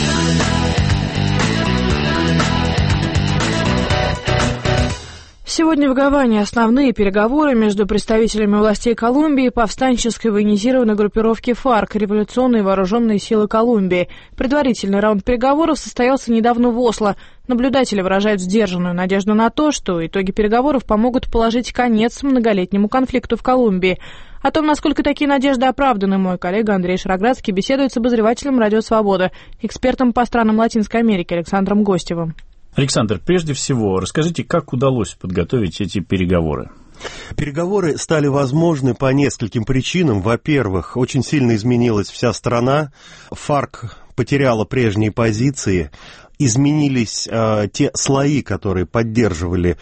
Сегодня в Гаване основные переговоры между представителями властей Колумбии и повстанческой военизированной группировки ФАРК, революционные вооруженные силы Колумбии. Предварительный раунд переговоров состоялся недавно в Осло. Наблюдатели выражают сдержанную надежду на то, что итоги переговоров помогут положить конец многолетнему конфликту в Колумбии. О том, насколько такие надежды оправданы, мой коллега Андрей Шароградский беседует с обозревателем «Радио Свобода», экспертом по странам Латинской Америки Александром Гостевым. Александр, прежде всего, расскажите, как удалось подготовить эти переговоры? Переговоры стали возможны по нескольким причинам. Во-первых, очень сильно изменилась вся страна. ФАРК потеряла прежние позиции. Изменились те слои, которые поддерживали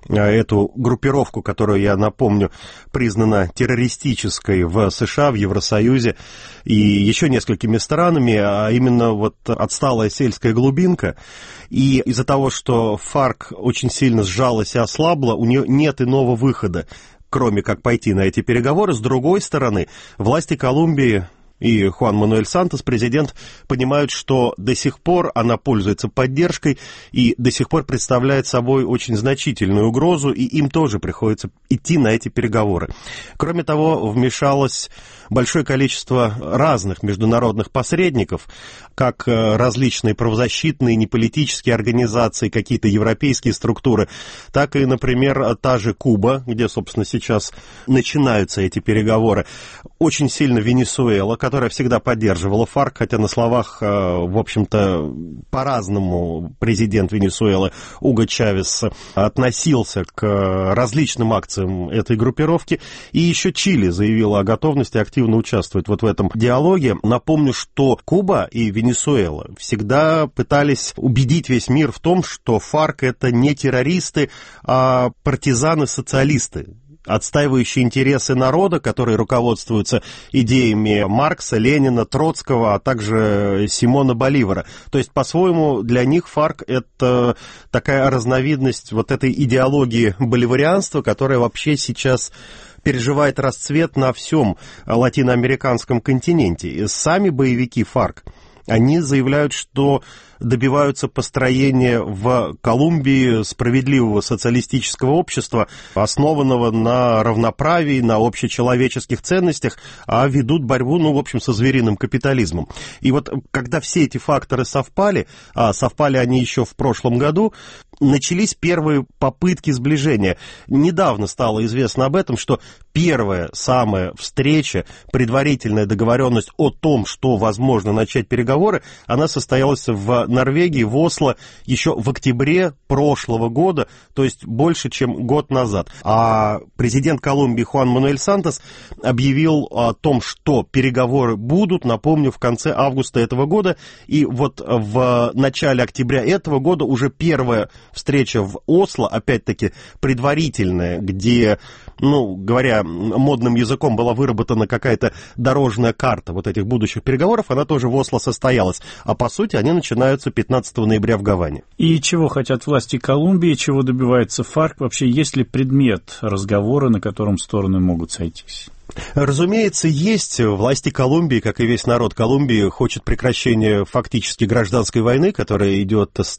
эту группировку, которую, я напомню, признана террористической в США, в Евросоюзе и еще несколькими странами, а именно вот отсталая сельская глубинка. И из-за того, что ФАРК очень сильно сжалась и ослабла, у нее нет иного выхода, кроме как пойти на эти переговоры. С другой стороны, власти Колумбии и Хуан Мануэль Сантос, президент, понимают, что до сих пор она пользуется поддержкой и до сих пор представляет собой очень значительную угрозу, и им тоже приходится идти на эти переговоры. Кроме того, вмешалось большое количество разных международных посредников, как различные правозащитные, неполитические организации, какие-то европейские структуры, так и, например, та же Куба, где, собственно, сейчас начинаются эти переговоры. Очень сильно Венесуэла, которая всегда поддерживала ФАРК, хотя на словах, в общем-то, по-разному президент Венесуэлы Уго Чавес относился к различным акциям этой группировки. И еще Чили заявила о готовности активно участвовать вот в этом диалоге. Напомню, что Куба и Венесуэла всегда пытались убедить весь мир в том, что ФАРК — это не террористы, а партизаны-социалисты, отстаивающие интересы народа, которые руководствуются идеями Маркса, Ленина, Троцкого, а также Симона Боливара. То есть, по-своему, для них ФАРК — это такая разновидность вот этой идеологии боливарианства, которая вообще сейчас переживает расцвет на всем латиноамериканском континенте. И сами боевики ФАРК, они заявляют, что добиваются построения в Колумбии справедливого социалистического общества, основанного на равноправии, на общечеловеческих ценностях, а ведут борьбу, в общем, со звериным капитализмом. И вот когда все эти факторы совпали, а совпали они еще в прошлом году, начались первые попытки сближения. Недавно стало известно об этом, что первая самая встреча, предварительная договоренность о том, что возможно начать переговоры, она состоялась в Норвегии, в Осло, еще в октябре прошлого года, то есть больше, чем год назад. А президент Колумбии Хуан Мануэль Сантос объявил о том, что переговоры будут, напомню, в конце августа этого года, и вот в начале октября этого года уже первая встреча в Осло, опять-таки предварительная, где, говоря модным языком, была выработана какая-то дорожная карта вот этих будущих переговоров, она тоже в Осло состоялась. А по сути они начинаются 15 ноября в Гаване. И чего хотят власти Колумбии, чего добивается ФАРК? Вообще, есть ли предмет разговора, на котором стороны могут сойтись? Разумеется, есть. Власти Колумбии, как и весь народ Колумбии, хочет прекращения фактически гражданской войны, которая идет с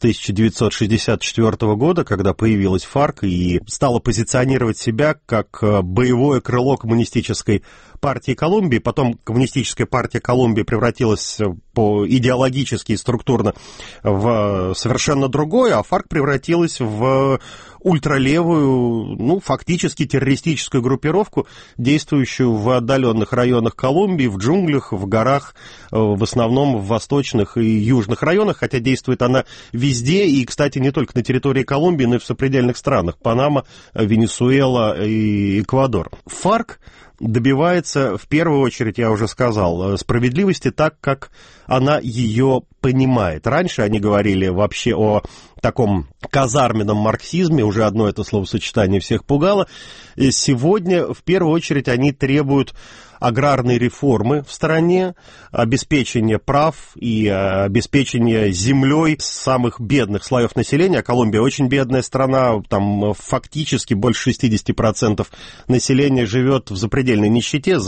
1964 года, когда появилась ФАРК и стала позиционировать себя как боевое крыло коммунистической партии Колумбии. Потом коммунистическая партия Колумбии превратилась идеологически и структурно в совершенно другое, а ФАРК превратилась в ультралевую, фактически террористическую группировку, действующую в отдаленных районах Колумбии, в джунглях, в горах, в основном в восточных и южных районах, хотя действует она везде, и, кстати, не только на территории Колумбии, но и в сопредельных странах: Панама, Венесуэла и Эквадор. ФАРК добивается, в первую очередь, я уже сказал, справедливости так, как она ее понимает. Раньше они говорили вообще о таком казарменном марксизме, уже одно это словосочетание всех пугало. Сегодня, в первую очередь, они требуют аграрной реформы в стране, обеспечения прав и обеспечения землей самых бедных слоев населения. Колумбия очень бедная страна, там фактически больше 60% населения живет в запредельной нищете,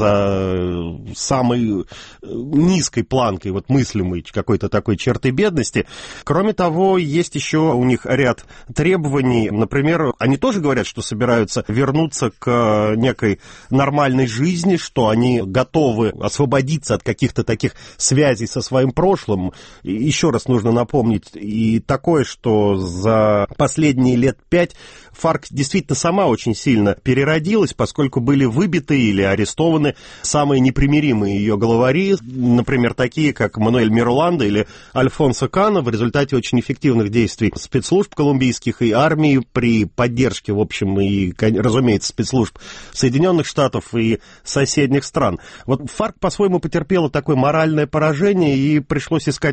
за самой низкой планкой, вот мыслимой какой-то такой черты бедности. Кроме того, есть еще у них ряд требований. Например, они тоже говорят, что собираются вернуться к некой нормальной жизни, что они готовы освободиться от каких-то таких связей со своим прошлым. И еще раз нужно напомнить и такое, что за последние лет 5 ФАРК действительно сама очень сильно переродилась, поскольку были выбиты или арестованы самые непримиримые ее главари, например, такие, как Мануэль Мироланда или Альфонсо Кано, в результате очень эффективных действий спецслужб колумбийских и армии при поддержке, в общем, и, разумеется, спецслужб Соединенных Штатов и соседних стран. Вот ФАРК по-своему потерпела такое моральное поражение, и пришлось искать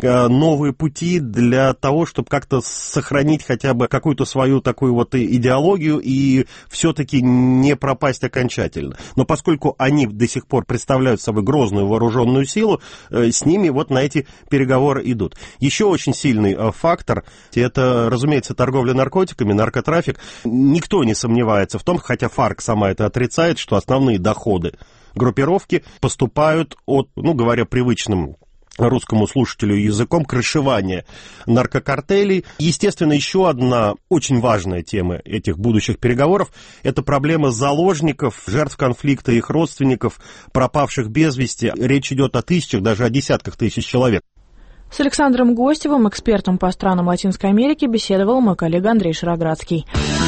новые пути для того, чтобы как-то сохранить хотя бы какую-то свою такую вот идеологию и все-таки не пропасть окончательно. Но поскольку они до сих пор представляют собой грозную вооруженную силу, с ними вот на эти переговоры идут. Еще очень сильный фактор – это, разумеется, торговля наркотиками, наркотрафик. Никто не сомневается в том, хотя ФАРК сама это отрицает, что основные доходы группировки поступают от, говоря привычным русскому слушателю языком, крышевания наркокартелей. Естественно, еще одна очень важная тема этих будущих переговоров – это проблема заложников, жертв конфликта, их родственников, пропавших без вести. Речь идет о тысячах, даже о десятках тысяч человек. С Александром Гостевым, экспертом по странам Латинской Америки, беседовал мой коллега Андрей Широградский.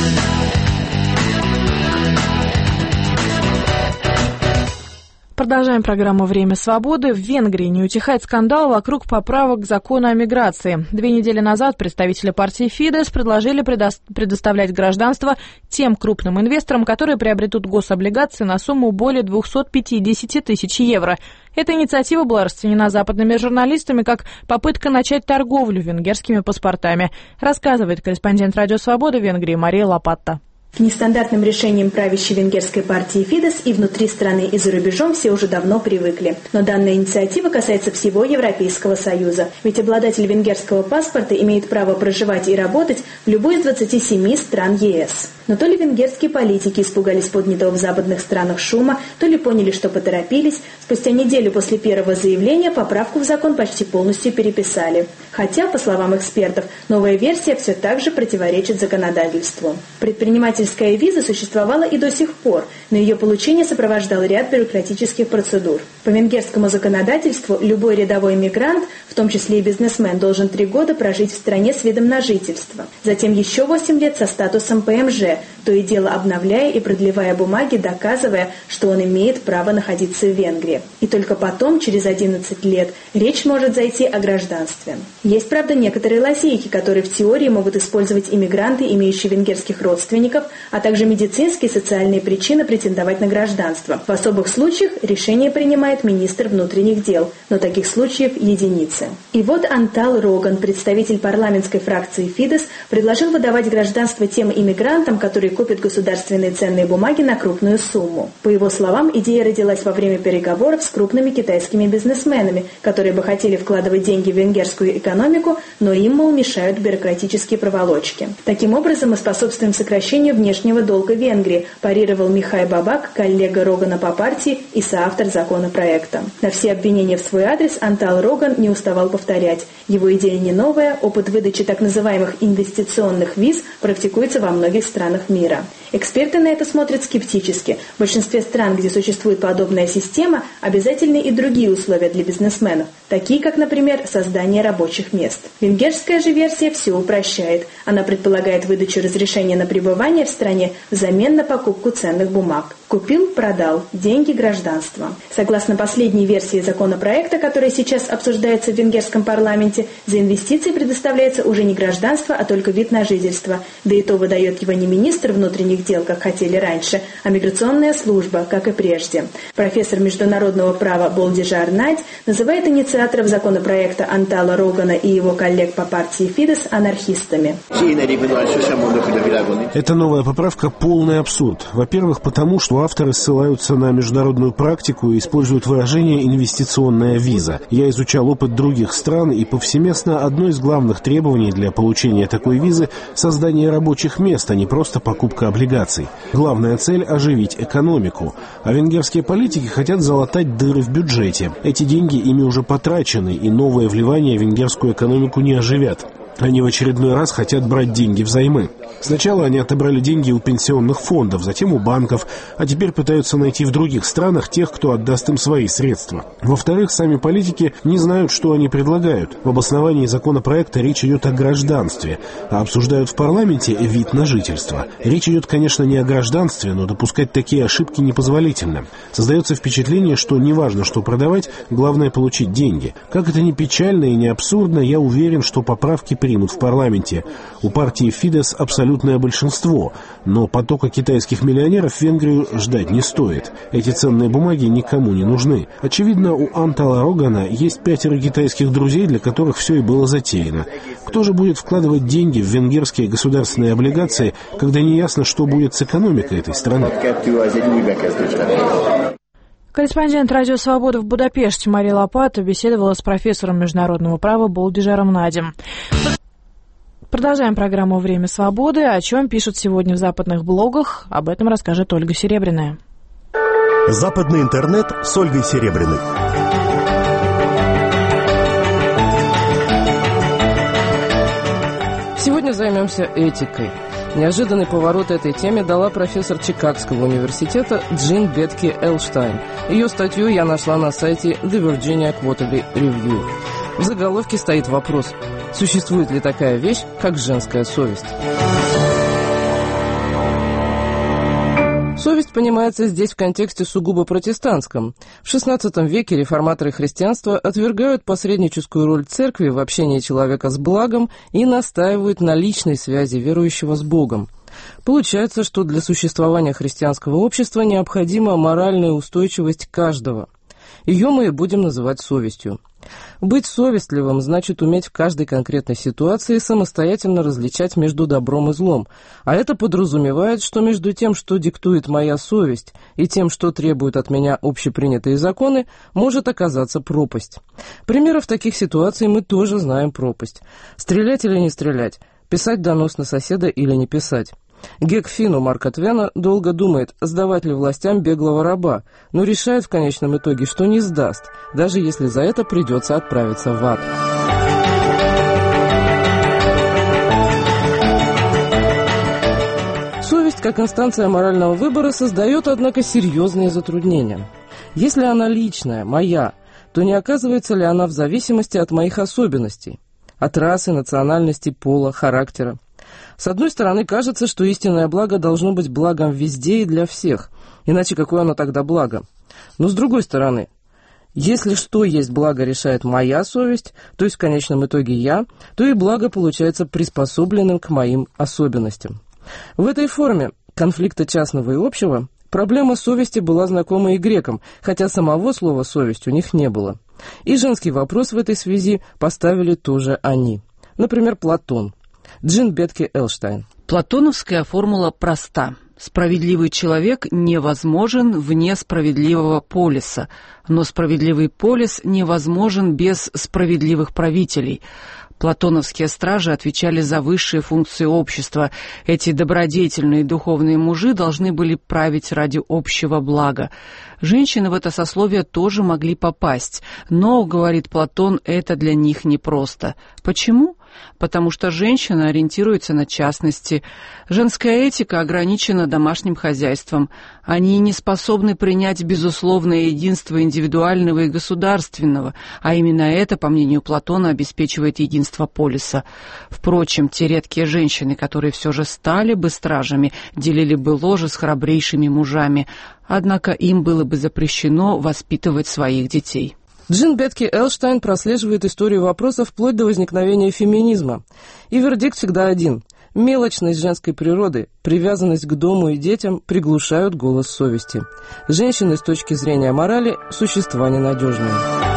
Продолжаем программу «Время свободы». В Венгрии не утихает скандал вокруг поправок к закону о миграции. 2 недели назад представители партии Фидес предложили предоставлять гражданство тем крупным инвесторам, которые приобретут гособлигации на сумму более 250 тысяч евро. Эта инициатива была расценена западными журналистами как попытка начать торговлю венгерскими паспортами, рассказывает корреспондент «Радио Свобода» в Венгрии Мария Лопатта. К нестандартным решениям правящей венгерской партии Фидес и внутри страны, и за рубежом все уже давно привыкли. Но данная инициатива касается всего Европейского Союза. Ведь обладатель венгерского паспорта имеет право проживать и работать в любой из 27 стран ЕС. Но то ли венгерские политики испугались поднятого в западных странах шума, то ли поняли, что поторопились. Спустя неделю после первого заявления поправку в закон почти полностью переписали. Хотя, по словам экспертов, новая версия все так же противоречит законодательству. Предпринимательская виза существовала и до сих пор, но ее получение сопровождал ряд бюрократических процедур. По венгерскому законодательству любой рядовой мигрант, в том числе и бизнесмен, должен 3 года прожить в стране с видом на жительство. Затем еще 8 лет со статусом ПМЖ, то и дело обновляя и продлевая бумаги, доказывая, что он имеет право находиться в Венгрии. И только потом, через 11 лет, речь может зайти о гражданстве. Есть, правда, некоторые лазейки, которые в теории могут использовать иммигранты, имеющие венгерских родственников, а также медицинские и социальные причины претендовать на гражданство. В особых случаях решение принимает министр внутренних дел, но таких случаев единицы. И вот Антал Роган, представитель парламентской фракции Фидес, предложил выдавать гражданство тем иммигрантам, которые купят государственные ценные бумаги на крупную сумму. По его словам, идея родилась во время переговоров с крупными китайскими бизнесменами, которые бы хотели вкладывать деньги в венгерскую экономику, но им, мол, мешают бюрократические проволочки. Таким образом, мы способствуем сокращению внешнего долга Венгрии, парировал Михай Бабак, коллега Рогана по партии и соавтор законопроекта. На все обвинения в свой адрес Антал Роган не уставал повторять. Его идея не новая, опыт выдачи так называемых инвестиционных виз практикуется во многих странах мира. Эксперты на это смотрят скептически. В большинстве стран, где существует подобная система, обязательны и другие условия для бизнесменов, такие как, например, создание рабочих мест. Венгерская же версия все упрощает. Она предполагает выдачу разрешения на пребывание в стране взамен на покупку ценных бумаг. Купил-продал. Деньги гражданства. Согласно последней версии законопроекта, который сейчас обсуждается в венгерском парламенте, за инвестиции предоставляется уже не гражданство, а только вид на жительство. Да и то выдает его не министр внутренних дел, как хотели раньше, а миграционная служба, как и прежде. Профессор международного права Болдижар Надь называет инициаторов законопроекта Антала Рогана и его коллег по партии Фидес анархистами. Эта новая поправка – полный абсурд. Во-первых, потому что авторы ссылаются на международную практику и используют выражение «инвестиционная виза». Я изучал опыт других стран, и повсеместно одно из главных требований для получения такой визы – создание рабочих мест, а не просто покупка облигаций. Главная цель – оживить экономику. А венгерские политики хотят залатать дыры в бюджете. Эти деньги ими уже потрачены, и новые вливания венгерскую экономику не оживят. Они в очередной раз хотят брать деньги взаймы. Сначала они отобрали деньги у пенсионных фондов, затем у банков, а теперь пытаются найти в других странах тех, кто отдаст им свои средства. Во-вторых, сами политики не знают, что они предлагают. В обосновании законопроекта речь идет о гражданстве, а обсуждают в парламенте вид на жительство. Речь идет, конечно, не о гражданстве, но допускать такие ошибки непозволительно. Создается впечатление, что неважно, что продавать, главное получить деньги. Как это ни печально и не абсурдно, я уверен, что поправки примут в парламенте. У партии Фидес абсолютное большинство, но потока китайских миллионеров в Венгрию ждать не стоит. Эти ценные бумаги никому не нужны. Очевидно, у Антала Рогана есть 5 китайских друзей, для которых все и было затеяно. Кто же будет вкладывать деньги в венгерские государственные облигации, когда не ясно, что будет с экономикой этой страны? Корреспондент «Радио Свобода» в Будапеште Мария Лопата беседовала с профессором международного права Болдижаром Надем. Продолжаем программу «Время свободы». О чем пишут сегодня в западных блогах, об этом расскажет Ольга Серебряная. Западный интернет с Ольгой Серебряной. Сегодня займемся этикой. Неожиданный поворот этой теме дала профессор Чикагского университета Джин Бетки Элштайн. Ее статью я нашла на сайте The Virginia Quarterly Review. В заголовке стоит вопрос: существует ли такая вещь, как женская совесть? Совесть понимается здесь в контексте сугубо протестантском. В XVI веке реформаторы христианства отвергают посредническую роль церкви в общении человека с благом и настаивают на личной связи верующего с Богом. Получается, что для существования христианского общества необходима моральная устойчивость каждого. Ее мы и будем называть совестью. Быть совестливым значит уметь в каждой конкретной ситуации самостоятельно различать между добром и злом, а это подразумевает, что между тем, что диктует моя совесть, и тем, что требуют от меня общепринятые законы, может оказаться пропасть. Примеров таких ситуаций мы тоже знаем пропасть. Стрелять или не стрелять, писать донос на соседа или не писать. Гек Финн Марка Твена долго думает, сдавать ли властям беглого раба, но решает в конечном итоге, что не сдаст, даже если за это придется отправиться в ад. Совесть, как инстанция морального выбора, создает, однако, серьезные затруднения. Если она личная, моя, то не оказывается ли она в зависимости от моих особенностей, от расы, национальности, пола, характера? С одной стороны, кажется, что истинное благо должно быть благом везде и для всех, иначе какое оно тогда благо? Но с другой стороны, если что есть благо решает моя совесть, то есть в конечном итоге я, то и благо получается приспособленным к моим особенностям. В этой форме конфликта частного и общего проблема совести была знакома и грекам, хотя самого слова «совесть» у них не было. И женский вопрос в этой связи поставили тоже они. Например, Платон. Джин Бетки Элштайн. Платоновская формула проста. Справедливый человек невозможен вне справедливого полиса, но справедливый полис невозможен без справедливых правителей. Платоновские стражи отвечали за высшие функции общества. Эти добродетельные духовные мужи должны были править ради общего блага. Женщины в это сословие тоже могли попасть, но, говорит Платон, это для них непросто. Почему? потому что женщина ориентируется на частности. Женская этика ограничена домашним хозяйством. Они не способны принять безусловное единство индивидуального и государственного, а именно это, по мнению Платона, обеспечивает единство полиса. Впрочем, те редкие женщины, которые все же стали бы стражами, делили бы ложе с храбрейшими мужами, однако им было бы запрещено воспитывать своих детей. Джин Бетки Элштайн прослеживает историю вопроса вплоть до возникновения феминизма. И вердикт всегда один. Мелочность женской природы, привязанность к дому и детям приглушают голос совести. Женщины с точки зрения морали – существа ненадежные.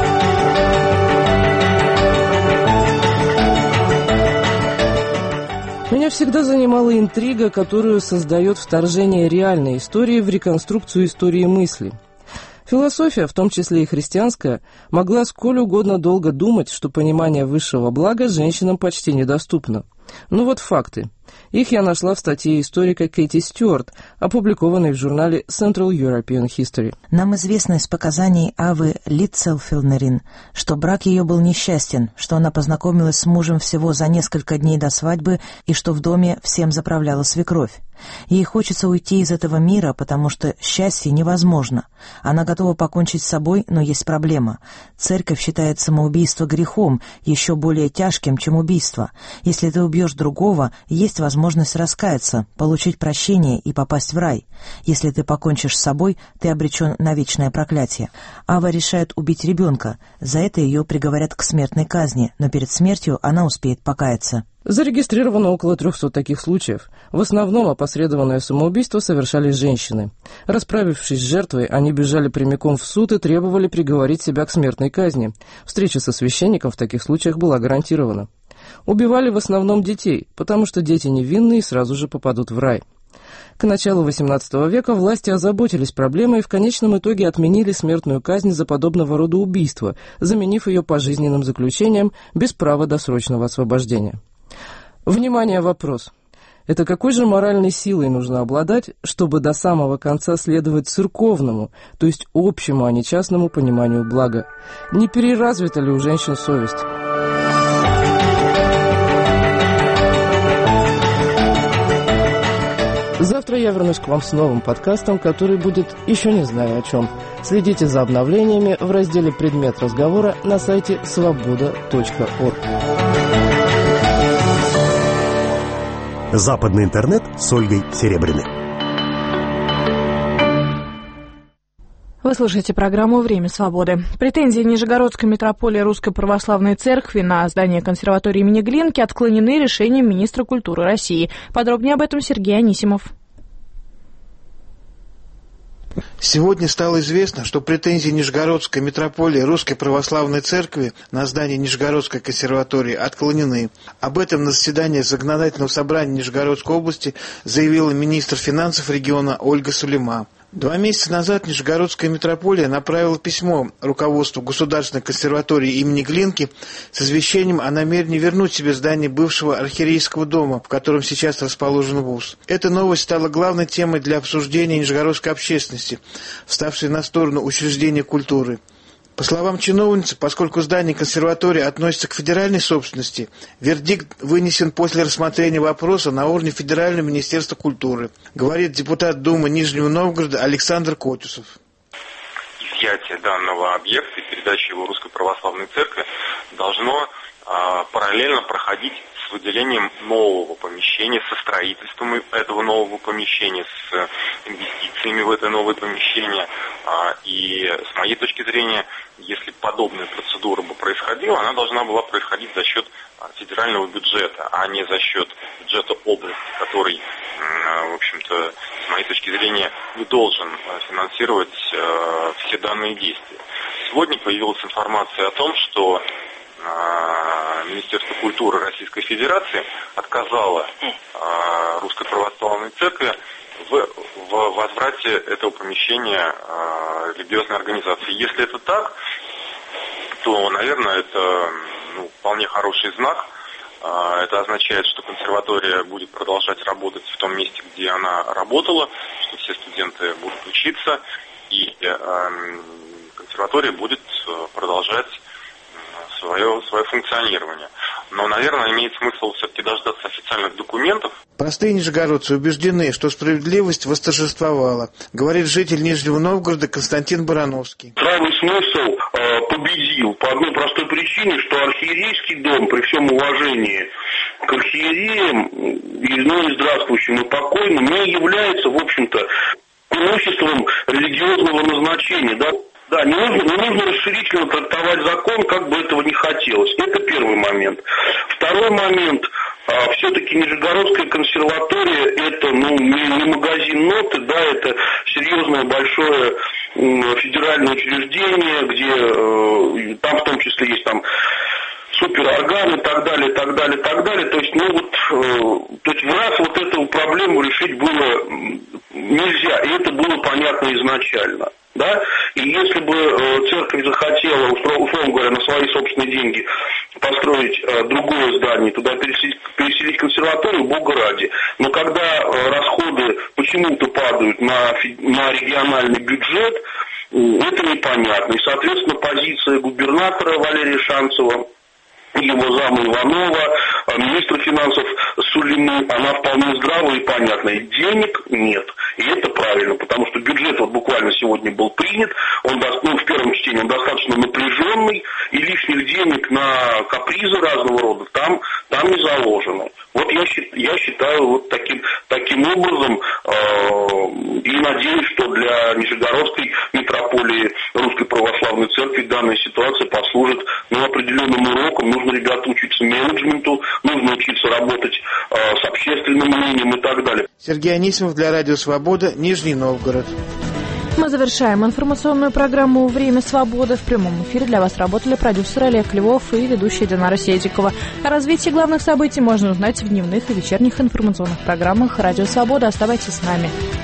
Меня всегда занимала интрига, которую создает вторжение реальной истории в реконструкцию истории мысли. Философия, в том числе и христианская, могла сколь угодно долго думать, что понимание высшего блага женщинам почти недоступно. Ну вот факты. Их я нашла в статье историка Кэти Стюарт, опубликованной в журнале Central European History. Нам известно из показаний Авы Литцелфелнерин, что брак ее был несчастен, что она познакомилась с мужем всего за несколько дней до свадьбы и что в доме всем заправляла свекровь. Ей хочется уйти из этого мира, потому что счастье невозможно. Она готова покончить с собой, но есть проблема. Церковь считает самоубийство грехом, еще более тяжким, чем убийство. Если ты убьешь другого, есть возможность раскаяться, получить прощение и попасть в рай. Если ты покончишь с собой, ты обречен на вечное проклятие. Ава решает убить ребенка. За это ее приговорят к смертной казни, но перед смертью она успеет покаяться. Зарегистрировано около 300 таких случаев. В основном опосредованное самоубийство совершали женщины. Расправившись с жертвой, они бежали прямиком в суд и требовали приговорить себя к смертной казни. Встреча со священником в таких случаях была гарантирована. Убивали в основном детей, потому что дети невинные сразу же попадут в рай. К началу XVIII века власти озаботились проблемой и в конечном итоге отменили смертную казнь за подобного рода убийства, заменив ее пожизненным заключением без права досрочного освобождения. Внимание, вопрос. Это какой же моральной силой нужно обладать, чтобы до самого конца следовать церковному, то есть общему, а не частному пониманию блага? Не переразвита ли у женщин совесть? Завтра я вернусь к вам с новым подкастом, который будет «Еще не знаю о чем». Следите за обновлениями в разделе «Предмет разговора» на сайте svoboda.org. Западный интернет с Ольгой Серебряной. Вы слушаете программу «Время свободы». Претензии Нижегородской митрополии Русской Православной Церкви на здание консерватории имени Глинки отклонены решением министра культуры России. Подробнее об этом Сергей Анисимов. Сегодня стало известно, что претензии Нижегородской митрополии Русской Православной Церкви на здание Нижегородской консерватории отклонены. Об этом на заседании Законодательного собрания Нижегородской области заявила министр финансов региона Ольга Сулейма. 2 месяца назад Нижегородская митрополия направила письмо руководству Государственной консерватории имени Глинки с извещением о намерении вернуть себе здание бывшего архиерейского дома, в котором сейчас расположен вуз. Эта новость стала главной темой для обсуждения нижегородской общественности, вставшей на сторону учреждения культуры. По словам чиновницы, поскольку здание консерватории относится к федеральной собственности, вердикт вынесен после рассмотрения вопроса на уровне Федерального министерства культуры, говорит депутат Думы Нижнего Новгорода Александр Котюсов. Изъятие данного объекта и передача его Русской Православной Церкви должно параллельно проходить с выделением нового помещения, со строительством этого нового помещения, с инвестициями в это новое помещение. И с моей точки зрения, если подобная процедура бы происходила, она должна была происходить за счет федерального бюджета, а не за счет бюджета области, который, в общем-то, с моей точки зрения, не должен финансировать все данные действия. Сегодня появилась информация о том, что Министерство культуры Российской Федерации отказало Русской Православной Церкви в возврате этого помещения религиозной организации. Если это так, то, наверное, это вполне хороший знак. Это означает, что консерватория будет продолжать работать в том месте, где она работала, что все студенты будут учиться, и консерватория будет продолжать свое функционирование. Но, наверное, имеет смысл все-таки дождаться официальных документов. Простые нижегородцы убеждены, что справедливость восторжествовала, говорит житель Нижнего Новгорода Константин Барановский. Здравый смысл победил по одной простой причине, что архиерейский дом, при всем уважении к архиереям, и здравствующим и покойным, не является, в общем-то, имуществом религиозного назначения, да? Да, не нужно расширительно трактовать закон, как бы этого не хотелось. Это первый момент. Второй момент. Все-таки Нижегородская консерватория это не магазин ноты, да, это серьезное большое федеральное учреждение, где там в том числе есть там суперорган и так далее, так далее, так далее. То есть, то есть в раз вот эту проблему решить было нельзя, и это было понятно изначально. Да? И если бы церковь захотела, условно говоря, на свои собственные деньги построить другое здание, туда переселить консерваторию, бога ради. Но когда расходы почему-то падают на региональный бюджет, это непонятно. И, соответственно, позиция губернатора Валерия Шанцева, его зама Иванова, министра финансов Сулеймы, она вполне здравая и понятная. Денег нет. И это правильно, потому что бюджет вот буквально сегодня был принят, он в первом чтении он достаточно напряженный, и лишних денег на капризы разного рода там не заложено. Вот я считаю вот таким образом и надеюсь, что для Нижегородской митрополии Русской Православной Церкви данная ситуация послужит определенным уроком. Нужно, ребята, учиться менеджменту, нужно учиться работать с общественным мнением и так далее. Сергей Анисимов для Радио Свобода, Нижний Новгород. Мы завершаем информационную программу «Время свободы». В прямом эфире для вас работали продюсер Олег Львов и ведущая Динара Седикова. О развитии главных событий можно узнать в дневных и вечерних информационных программах «Радио Свобода». Оставайтесь с нами.